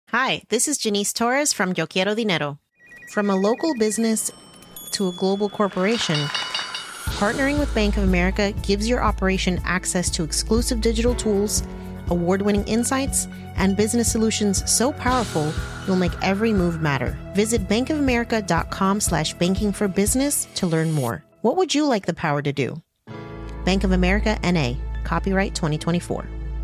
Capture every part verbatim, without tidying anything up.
Hi, this is Janice Torres from Yo Quiero Dinero. From a local business to a global corporation, partnering with Bank of America gives your operation access to exclusive digital tools, award-winning insights, and business solutions so powerful you'll make every move matter. Visit bankofamerica.com slash banking for business to learn more. What would you like the power to do? Bank of America, N A. Copyright twenty twenty-four.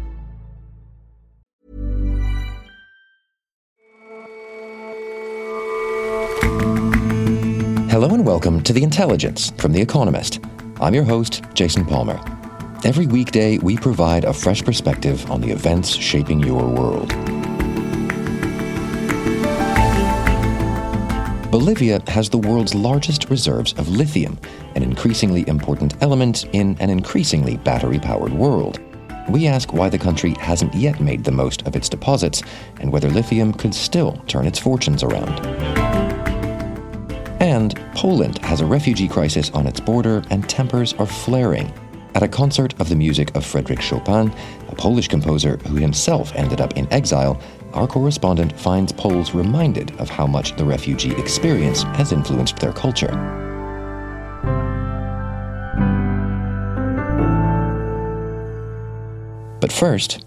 Hello and welcome to The Intelligence from The Economist. I'm your host, Jason Palmer. Every weekday, we provide a fresh perspective on the events shaping your world. Bolivia has the world's largest reserves of lithium, an increasingly important element in an increasingly battery-powered world. We ask why the country hasn't yet made the most of its deposits and whether lithium could still turn its fortunes around. And Poland has a refugee crisis on its border and tempers are flaring. At a concert of the music of Frédéric Chopin, a Polish composer who himself ended up in exile, our correspondent finds Poles reminded of how much the refugee experience has influenced their culture. But first,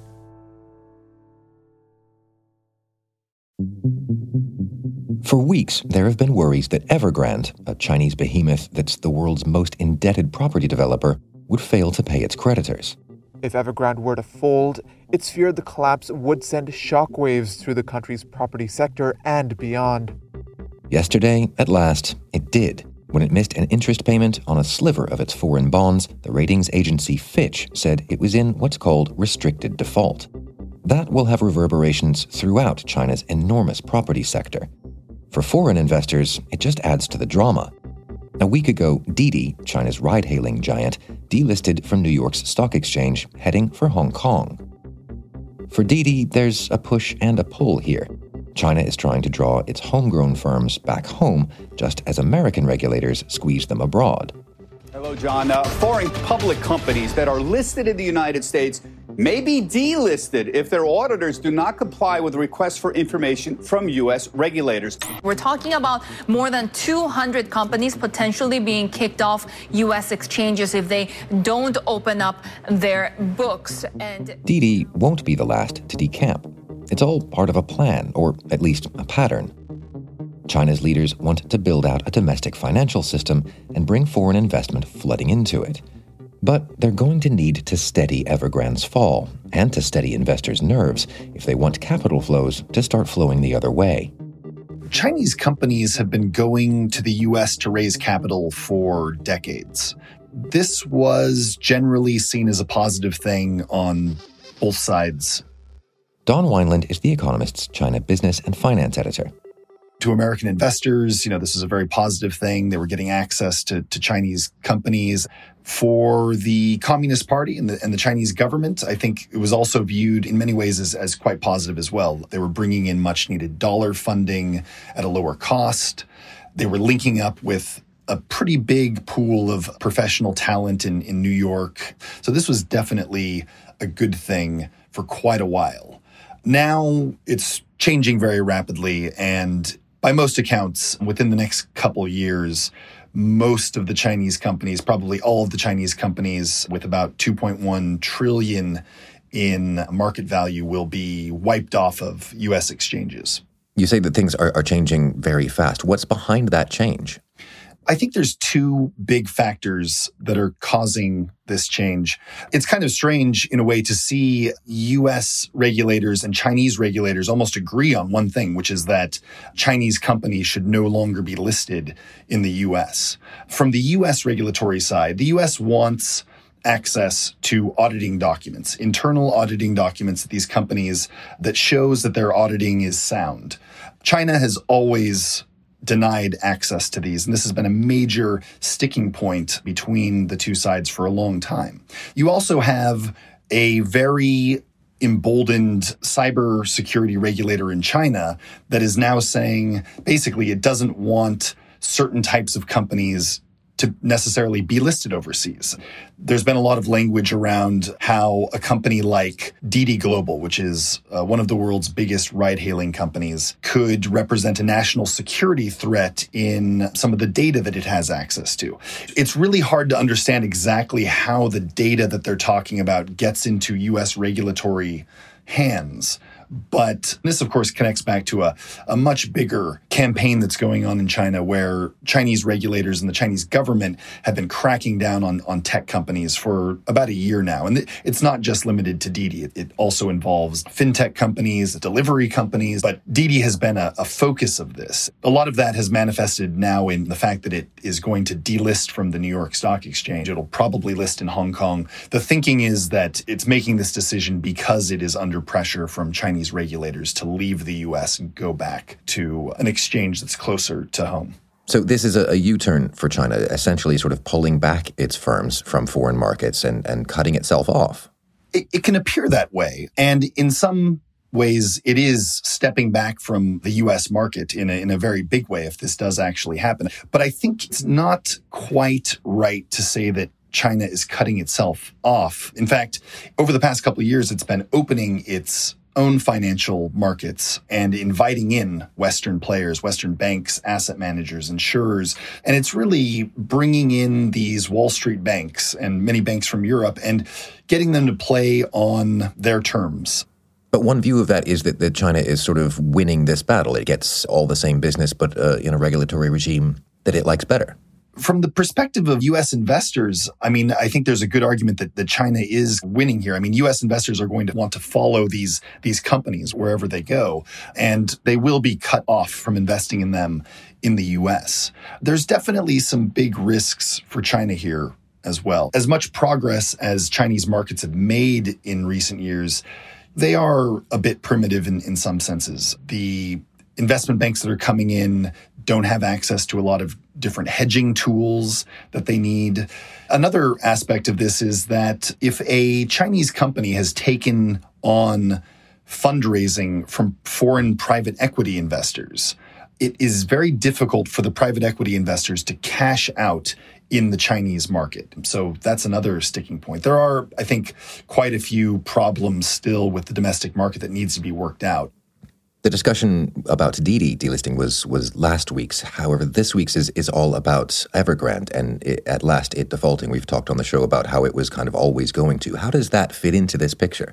for weeks, there have been worries that Evergrande, a Chinese behemoth that's the world's most indebted property developer, would fail to pay its creditors. If Evergrande were to fold, it's feared the collapse would send shockwaves through the country's property sector and beyond. Yesterday, at last, it did. When it missed an interest payment on a sliver of its foreign bonds, the ratings agency Fitch said it was in what's called restricted default. That will have reverberations throughout China's enormous property sector. For foreign investors, it just adds to the drama. A week ago, Didi, China's ride-hailing giant, delisted from New York's stock exchange, heading for Hong Kong. For Didi, there's a push and a pull here. China is trying to draw its homegrown firms back home, just as American regulators squeeze them abroad. Hello, John. Uh, foreign public companies that are listed in the United States may be delisted if their auditors do not comply with requests for information from U S regulators. We're talking about more than two hundred companies potentially being kicked off U S exchanges if they don't open up their books. And Didi won't be the last to decamp. It's all part of a plan, or at least a pattern. China's leaders want to build out a domestic financial system and bring foreign investment flooding into it. But they're going to need to steady Evergrande's fall and to steady investors' nerves if they want capital flows to start flowing the other way. Chinese companies have been going to the U S to raise capital for decades. This was generally seen as a positive thing on both sides. Don Wineland is The Economist's China business and finance editor. To American investors, you know, this is a very positive thing. They were getting access to, to Chinese companies. For the Communist Party and the, and the Chinese government, I think it was also viewed in many ways as, as quite positive as well. They were bringing in much needed dollar funding at a lower cost. They were linking up with a pretty big pool of professional talent in, in New York. So this was definitely a good thing for quite a while. Now it's changing very rapidly, and by most accounts, within the next couple years, most of the Chinese companies, probably all of the Chinese companies with about two point one trillion in market value will be wiped off of U S exchanges. You say that things are, are changing very fast. What's behind that change? I think there's two big factors that are causing this change. It's kind of strange in a way to see U S regulators and Chinese regulators almost agree on one thing, which is that Chinese companies should no longer be listed in the U S. From the U S regulatory side, the U S wants access to auditing documents, internal auditing documents at these companies that shows that their auditing is sound. China has always denied access to these, and this has been a major sticking point between the two sides for a long time. You also have a very emboldened cybersecurity regulator in China that is now saying basically it doesn't want certain types of companies to necessarily be listed overseas. There's been a lot of language around how a company like Didi Global, which is uh, one of the world's biggest ride-hailing companies, could represent a national security threat in some of the data that it has access to. It's really hard to understand exactly how the data that they're talking about gets into U S regulatory hands. But this, of course, connects back to a, a much bigger campaign that's going on in China where Chinese regulators and the Chinese government have been cracking down on, on tech companies for about a year now. And it's not just limited to Didi. It, it also involves fintech companies, delivery companies. But Didi has been a, a focus of this. A lot of that has manifested now in the fact that it is going to delist from the New York Stock Exchange. It'll probably list in Hong Kong. The thinking is that it's making this decision because it is under pressure from Chinese regulators to leave the U S and go back to an exchange that's closer to home. So this is a, a U-turn for China, essentially sort of pulling back its firms from foreign markets and, and cutting itself off. It, it can appear that way. And in some ways, it is stepping back from the U S market in a, in a very big way if this does actually happen. But I think it's not quite right to say that China is cutting itself off. In fact, over the past couple of years, it's been opening its own financial markets and inviting in Western players, Western banks, asset managers, insurers. And it's really bringing in these Wall Street banks and many banks from Europe and getting them to play on their terms. But one view of that is that, that China is sort of winning this battle. It gets all the same business, but uh, in a regulatory regime that it likes better. From the perspective of U S investors, I mean, I think there's a good argument that, that China is winning here. I mean, U S investors are going to want to follow these, these companies wherever they go, and they will be cut off from investing in them in the U S. There's definitely some big risks for China here as well. As much progress as Chinese markets have made in recent years, they are a bit primitive in, in some senses. The investment banks that are coming in don't have access to a lot of different hedging tools that they need. Another aspect of this is that if a Chinese company has taken on fundraising from foreign private equity investors, it is very difficult for the private equity investors to cash out in the Chinese market. So that's another sticking point. There are, I think, quite a few problems still with the domestic market that needs to be worked out. The discussion about Didi delisting was was last week's. However, this week's is, is all about Evergrande and it, at last it defaulting. We've talked on the show about how it was kind of always going to. How does that fit into this picture?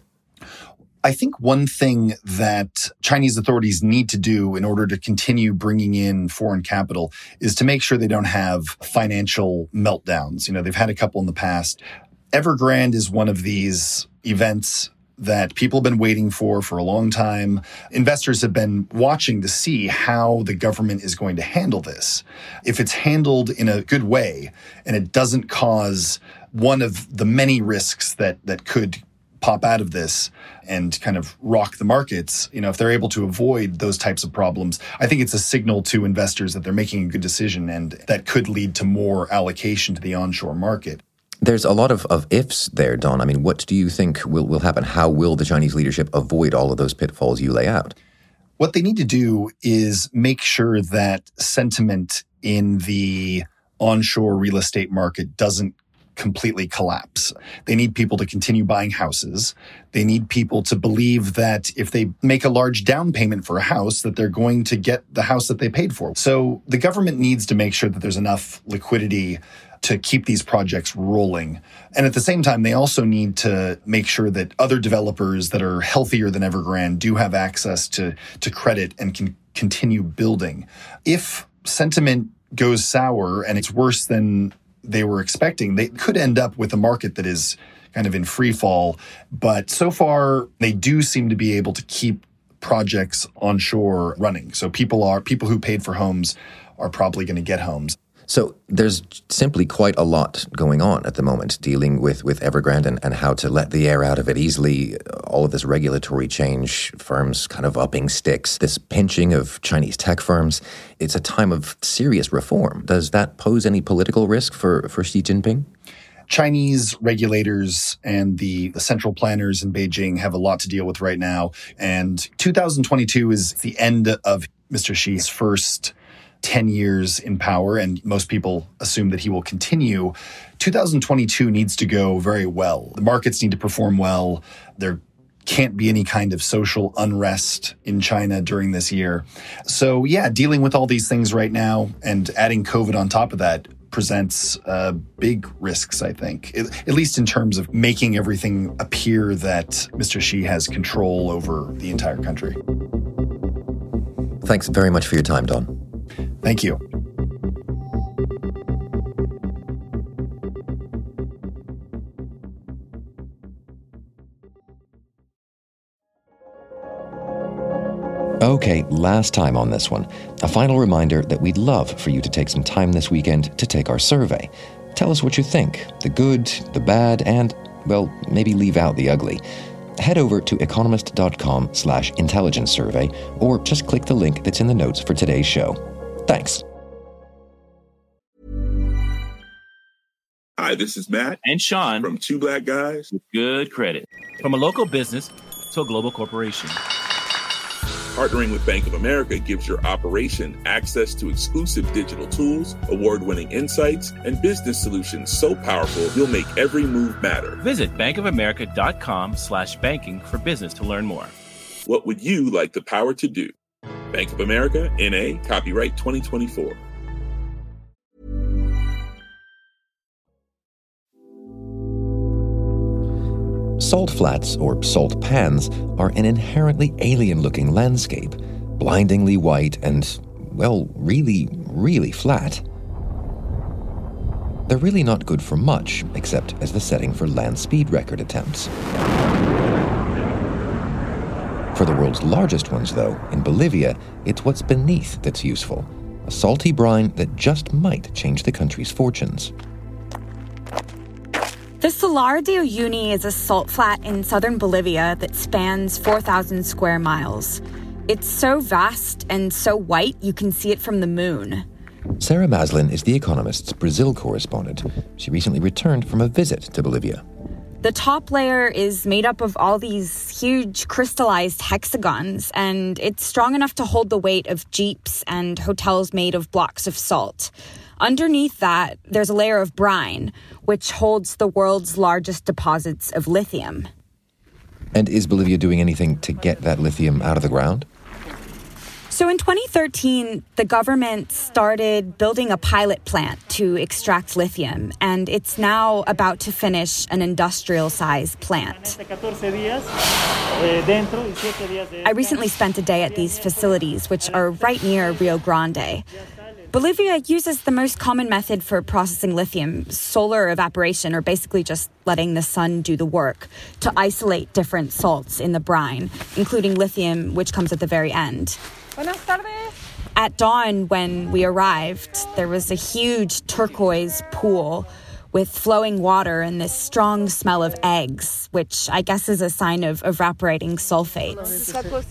I think one thing that Chinese authorities need to do in order to continue bringing in foreign capital is to make sure they don't have financial meltdowns. You know, they've had a couple in the past. Evergrande is one of these events that people have been waiting for for a long time. Investors have been watching to see how the government is going to handle this. If it's handled in a good way and it doesn't cause one of the many risks that, that could pop out of this and kind of rock the markets, you know, if they're able to avoid those types of problems, I think it's a signal to investors that they're making a good decision and that could lead to more allocation to the onshore market. There's a lot of, of ifs there, Don. I mean, what do you think will, will happen? How will the Chinese leadership avoid all of those pitfalls you lay out? What they need to do is make sure that sentiment in the onshore real estate market doesn't completely collapse. They need people to continue buying houses. They need people to believe that if they make a large down payment for a house, that they're going to get the house that they paid for. So the government needs to make sure that there's enough liquidity to keep these projects rolling. And at the same time, they also need to make sure that other developers that are healthier than Evergrande do have access to, to credit and can continue building. If sentiment goes sour and it's worse than they were expecting, they could end up with a market that is kind of in free fall. But so far, they do seem to be able to keep projects onshore running. So people are people who paid for homes are probably going to get homes. So there's simply quite a lot going on at the moment, dealing with, with Evergrande and, and how to let the air out of it easily, all of this regulatory change, firms kind of upping sticks, this pinching of Chinese tech firms. It's a time of serious reform. Does that pose any political risk for, for Xi Jinping? Chinese regulators and the, the central planners in Beijing have a lot to deal with right now. And two thousand twenty-two is the end of Mister Xi's first ten years in power, and most people assume that he will continue. two thousand twenty-two needs to go very well. The markets need to perform well. There can't be any kind of social unrest in China during this year. So yeah, dealing with all these things right now and adding COVID on top of that presents uh, big risks, I think, at least in terms of making everything appear that Mister Xi has control over the entire country. Thanks very much for your time, Don. Thank you. Okay, last time on this one. A final reminder that we'd love for you to take some time this weekend to take our survey. Tell us what you think, the good, the bad, and, well, maybe leave out the ugly. Head over to economist.com slash intelligence survey, or just click the link that's in the notes for today's show. Thanks. Hi, this is Matt and Sean from Two Black Guys with Good Credit. From a local business to a global corporation, partnering with Bank of America gives your operation access to exclusive digital tools, award-winning insights, and business solutions so powerful you'll make every move matter. Visit bankofamerica.com slash banking for business to learn more. What would you like the power to do? Bank of America, N A, copyright twenty twenty-four. Salt flats, or salt pans, are an inherently alien-looking landscape, blindingly white and, well, really, really flat. They're really not good for much, except as the setting for land speed record attempts. For the world's largest ones, though, in Bolivia, it's what's beneath that's useful, a salty brine that just might change the country's fortunes. The Salar de Uyuni is a salt flat in southern Bolivia that spans four thousand square miles. It's so vast and so white you can see it from the moon. Sarah Maslin is The Economist's Brazil correspondent. She recently returned from a visit to Bolivia. The top layer is made up of all these huge crystallized hexagons, and it's strong enough to hold the weight of jeeps and hotels made of blocks of salt. Underneath that, there's a layer of brine, which holds the world's largest deposits of lithium. And is Bolivia doing anything to get that lithium out of the ground? So in twenty thirteen, the government started building a pilot plant to extract lithium, and it's now about to finish an industrial-sized plant. I recently spent a day at these facilities, which are right near Rio Grande. Bolivia uses the most common method for processing lithium, solar evaporation, or basically just letting the sun do the work, to isolate different salts in the brine, including lithium, which comes at the very end. Buenas tardes. At dawn, when we arrived, there was a huge turquoise pool with flowing water and this strong smell of eggs, which I guess is a sign of evaporating sulfates.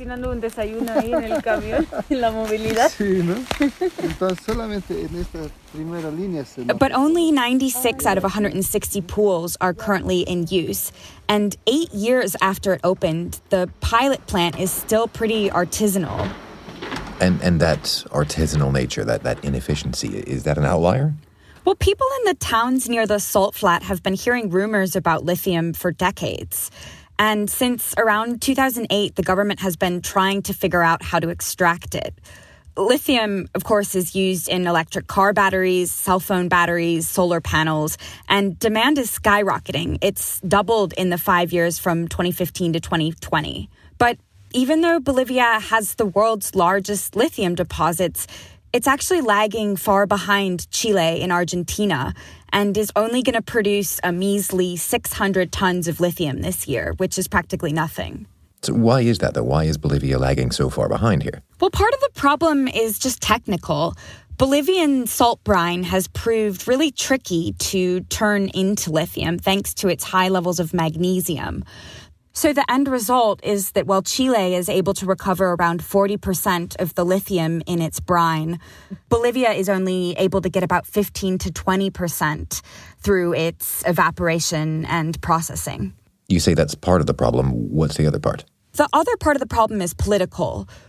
But only ninety-six out of one hundred sixty pools are currently in use. And eight years after it opened, the pilot plant is still pretty artisanal. And and that artisanal nature, that, that inefficiency, is that an outlier? Well, people in the towns near the salt flat have been hearing rumors about lithium for decades. And since around two thousand eight, the government has been trying to figure out how to extract it. Lithium, of course, is used in electric car batteries, cell phone batteries, solar panels, and demand is skyrocketing. It's doubled in the five years from twenty fifteen to twenty twenty. But even though Bolivia has the world's largest lithium deposits, it's actually lagging far behind Chile and Argentina and is only going to produce a measly six hundred tons of lithium this year, which is practically nothing. So why is that, though? Why is Bolivia lagging so far behind here? Well, part of the problem is just technical. Bolivian salt brine has proved really tricky to turn into lithium thanks to its high levels of magnesium. So the end result is that while Chile is able to recover around forty percent of the lithium in its brine, Bolivia is only able to get about fifteen to twenty percent through its evaporation and processing. You say that's part of the problem. What's the other part? The other part of the problem is political.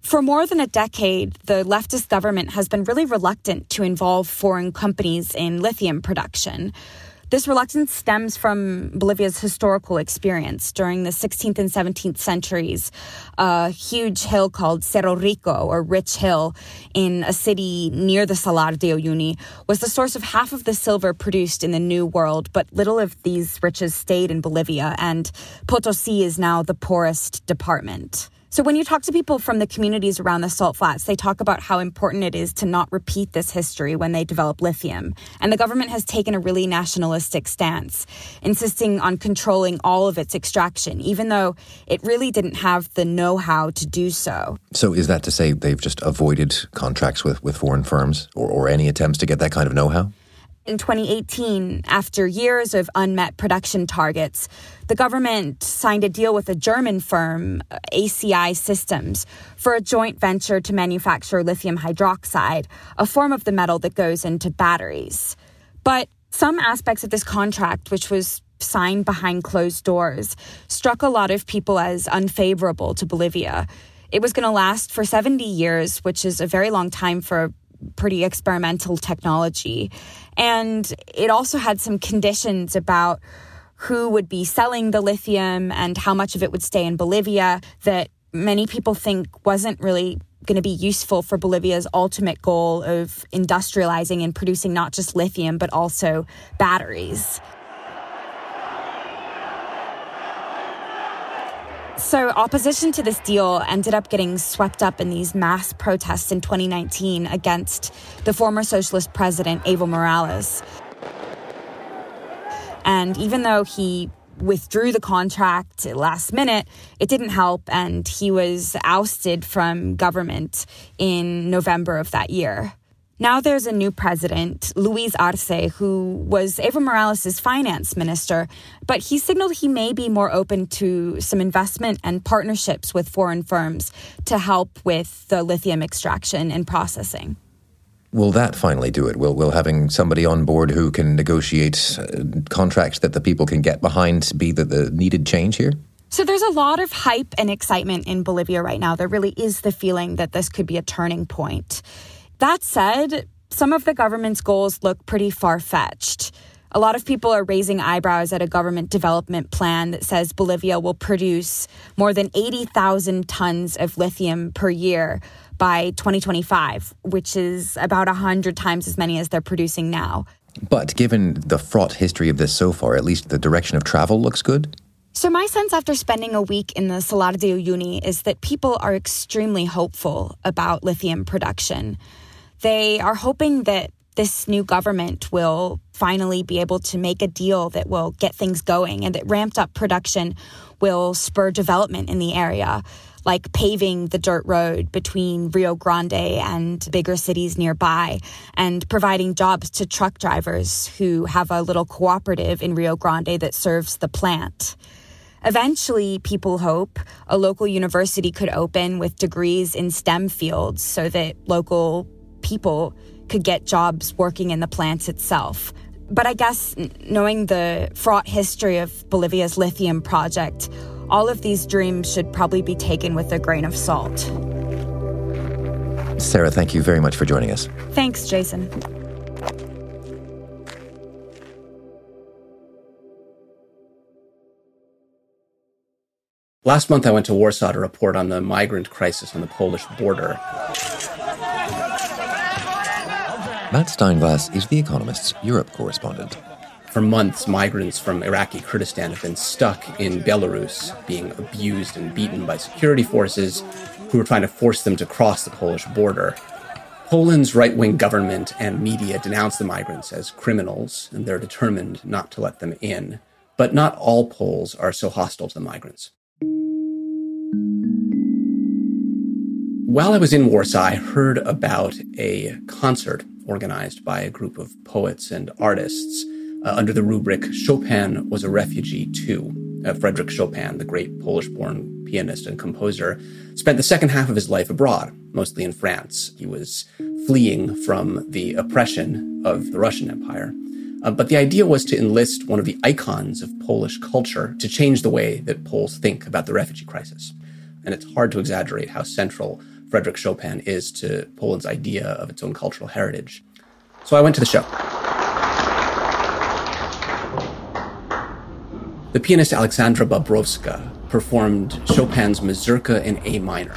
For more than a decade, the leftist government has been really reluctant to involve foreign companies in lithium production. This reluctance stems from Bolivia's historical experience. During the sixteenth and seventeenth centuries, a huge hill called Cerro Rico, or Rich Hill, in a city near the Salar de Uyuni, was the source of half of the silver produced in the New World, but little of these riches stayed in Bolivia, and Potosí is now the poorest department. So when you talk to people from the communities around the salt flats, they talk about how important it is to not repeat this history when they develop lithium. And the government has taken a really nationalistic stance, insisting on controlling all of its extraction, even though it really didn't have the know-how to do so. So is that to say they've just avoided contracts with, with foreign firms or, or any attempts to get that kind of know-how? In twenty eighteen, after years of unmet production targets, the government signed a deal with a German firm, A C I Systems, for a joint venture to manufacture lithium hydroxide, a form of the metal that goes into batteries. But some aspects of this contract, which was signed behind closed doors, struck a lot of people as unfavorable to Bolivia. It was going to last for seventy years, which is a very long time for pretty experimental technology. And it also had some conditions about who would be selling the lithium and how much of it would stay in Bolivia that many people think wasn't really going to be useful for Bolivia's ultimate goal of industrializing and producing not just lithium, but also batteries. So opposition to this deal ended up getting swept up in these mass protests in twenty nineteen against the former socialist president, Evo Morales. And even though he withdrew the contract last minute, it didn't help, and he was ousted from government in November of that year. Now there's a new president, Luis Arce, who was Evo Morales' finance minister, but he signaled he may be more open to some investment and partnerships with foreign firms to help with the lithium extraction and processing. Will that finally do it? Will, will having somebody on board who can negotiate uh, contracts that the people can get behind be the, the needed change here? So there's a lot of hype and excitement in Bolivia right now. There really is the feeling that this could be a turning point. That said, some of the government's goals look pretty far-fetched. A lot of people are raising eyebrows at a government development plan that says Bolivia will produce more than eighty thousand tons of lithium per year by twenty twenty-five, which is about one hundred times as many as they're producing now. But given the fraught history of this so far, at least the direction of travel looks good? So my sense after spending a week in the Salar de Uyuni is that people are extremely hopeful about lithium production. They are hoping that this new government will finally be able to make a deal that will get things going and that ramped up production will spur development in the area, like paving the dirt road between Rio Grande and bigger cities nearby and providing jobs to truck drivers who have a little cooperative in Rio Grande that serves the plant. Eventually, people hope a local university could open with degrees in STEM fields so that local people could get jobs working in the plant itself. But I guess knowing the fraught history of Bolivia's lithium project, all of these dreams should probably be taken with a grain of salt. Sarah, thank you very much for joining us. Thanks, Jason. Last month, I went to Warsaw to report on the migrant crisis on the Polish border. Matt Steinglass is The Economist's Europe correspondent. For months, migrants from Iraqi Kurdistan have been stuck in Belarus, being abused and beaten by security forces who are trying to force them to cross the Polish border. Poland's right-wing government and media denounce the migrants as criminals, and they're determined not to let them in. But not all Poles are so hostile to the migrants. While I was in Warsaw, I heard about a concert organized by a group of poets and artists uh, under the rubric Chopin was a refugee too. Uh, Frédéric Chopin, the great Polish-born pianist and composer, spent the second half of his life abroad, mostly in France. He was fleeing from the oppression of the Russian Empire. Uh, but the idea was to enlist one of the icons of Polish culture to change the way that Poles think about the refugee crisis. And it's hard to exaggerate how central Frédéric Chopin is to Poland's idea of its own cultural heritage. So I went to the show. The pianist Alexandra Bobrowska performed Chopin's Mazurka in A minor.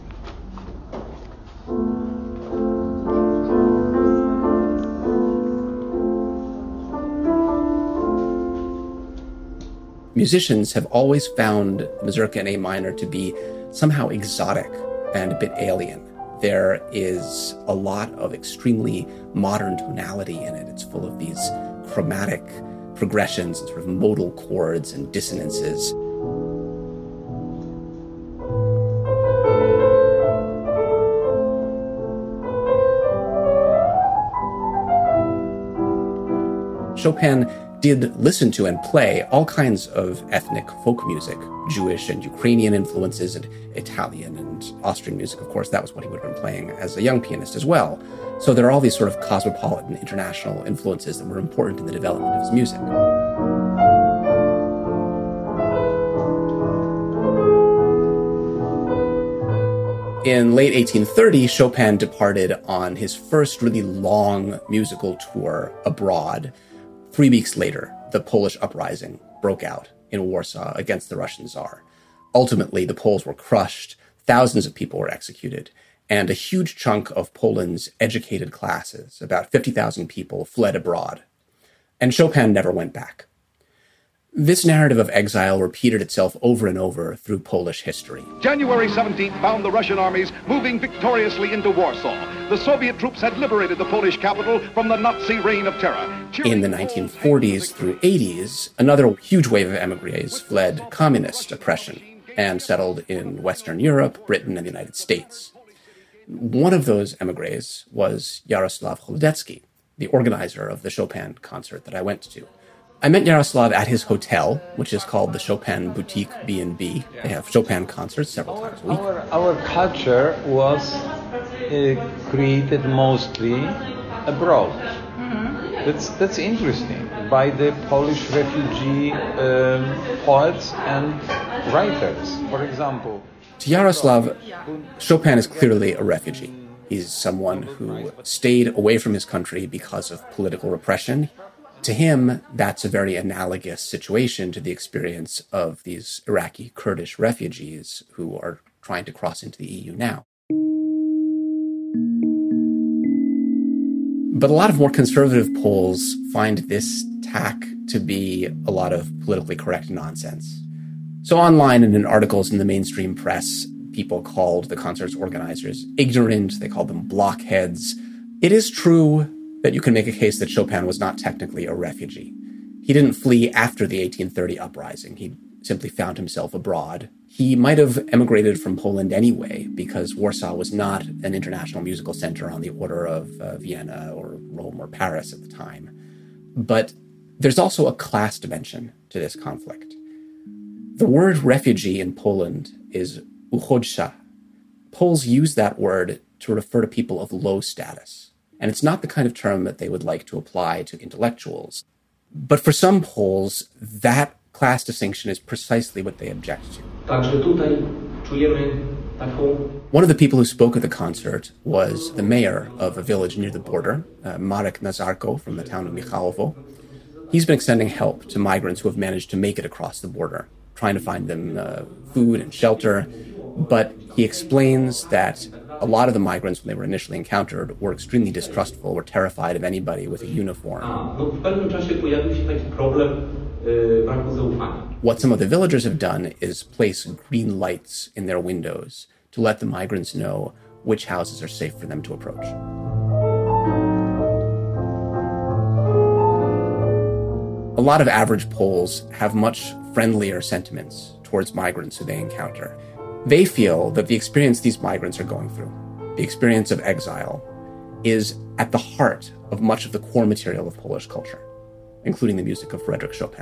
Musicians have always found the Mazurka in A minor to be somehow exotic and a bit alien. There is a lot of extremely modern tonality in it. It's full of these chromatic progressions and sort of modal chords and dissonances. Chopin did listen to and play all kinds of ethnic folk music, Jewish and Ukrainian influences, and Italian and Austrian music. Of course, that was what he would have been playing as a young pianist as well. So there are all these sort of cosmopolitan international influences that were important in the development of his music. In late eighteen thirty, Chopin departed on his first really long musical tour abroad. Three weeks later, the Polish uprising broke out in Warsaw against the Russian Tsar. Ultimately, the Poles were crushed, thousands of people were executed, and a huge chunk of Poland's educated classes, about fifty thousand people, fled abroad. And Chopin never went back. This narrative of exile repeated itself over and over through Polish history. January seventeenth found the Russian armies moving victoriously into Warsaw. The Soviet troops had liberated the Polish capital from the Nazi reign of terror. In the nineteen forties through eighties, another huge wave of emigres fled communist oppression and settled in Western Europe, Britain, and the United States. One of those emigres was Yaroslav Holodecki, the organizer of the Chopin concert that I went to. I met Yaroslav at his hotel, which is called the Chopin Boutique B and B. They have Chopin concerts several times a week. Our, our culture was uh, created mostly abroad. Mm-hmm. That's that's interesting. By the Polish refugee um, poets and writers, for example. To Yaroslav, Chopin is clearly a refugee. He's someone who stayed away from his country because of political repression. To him, that's a very analogous situation to the experience of these Iraqi Kurdish refugees who are trying to cross into the E U now. But a lot of more conservative Poles find this tack to be a lot of politically correct nonsense. So online and in articles in the mainstream press, people called the concert's organizers ignorant, they called them blockheads. It is true that you can make a case that Chopin was not technically a refugee. He didn't flee after the eighteen thirty uprising. He simply found himself abroad. He might have emigrated from Poland anyway, because Warsaw was not an international musical center on the order of uh, Vienna or Rome or Paris at the time. But there's also a class dimension to this conflict. The word refugee in Poland is uchodźca. Poles use that word to refer to people of low status. And it's not the kind of term that they would like to apply to intellectuals. But for some Poles, that class distinction is precisely what they object to. One of the people who spoke at the concert was the mayor of a village near the border, uh, Marek Nazarko from the town of Michalovo. He's been extending help to migrants who have managed to make it across the border, trying to find them uh, food and shelter. But he explains that a lot of the migrants, when they were initially encountered, were extremely distrustful, were terrified of anybody with a uniform. What some of the villagers have done is place green lights in their windows to let the migrants know which houses are safe for them to approach. A lot of average Poles have much friendlier sentiments towards migrants who they encounter. They feel that the experience these migrants are going through, the experience of exile, is at the heart of much of the core material of Polish culture, including the music of Frédéric Chopin.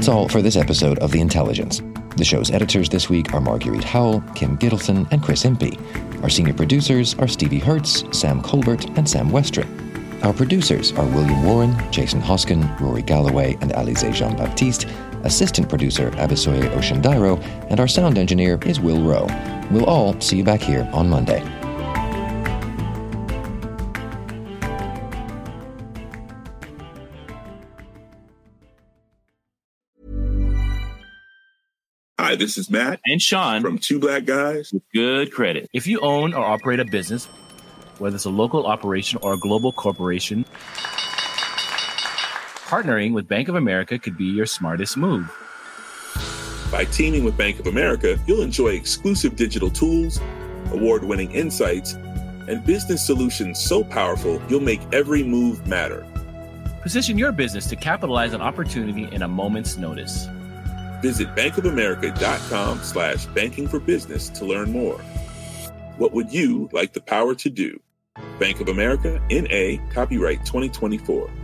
That's all for this episode of The Intelligence. The show's editors this week are Marguerite Howell, Kim Gittleson, and Chris Impey. Our senior producers are Stevie Hertz, Sam Colbert, and Sam Westron. Our producers are William Warren, Jason Hoskin, Rory Galloway, and Alize Jean-Baptiste. Assistant producer Abisoye Oshindairo, and our sound engineer is Will Rowe. We'll all see you back here on Monday. Hi, this is Matt and Sean from Two Black Guys with Good Credit. If you own or operate a business, whether it's a local operation or a global corporation, partnering with Bank of America could be your smartest move. By teaming with Bank of America, you'll enjoy exclusive digital tools, award-winning insights, and business solutions so powerful you'll make every move matter. Position your business to capitalize on opportunity in a moment's notice. Visit bankofamerica.com slash banking for business to learn more. What would you like the power to do? Bank of America, N A, copyright twenty twenty-four.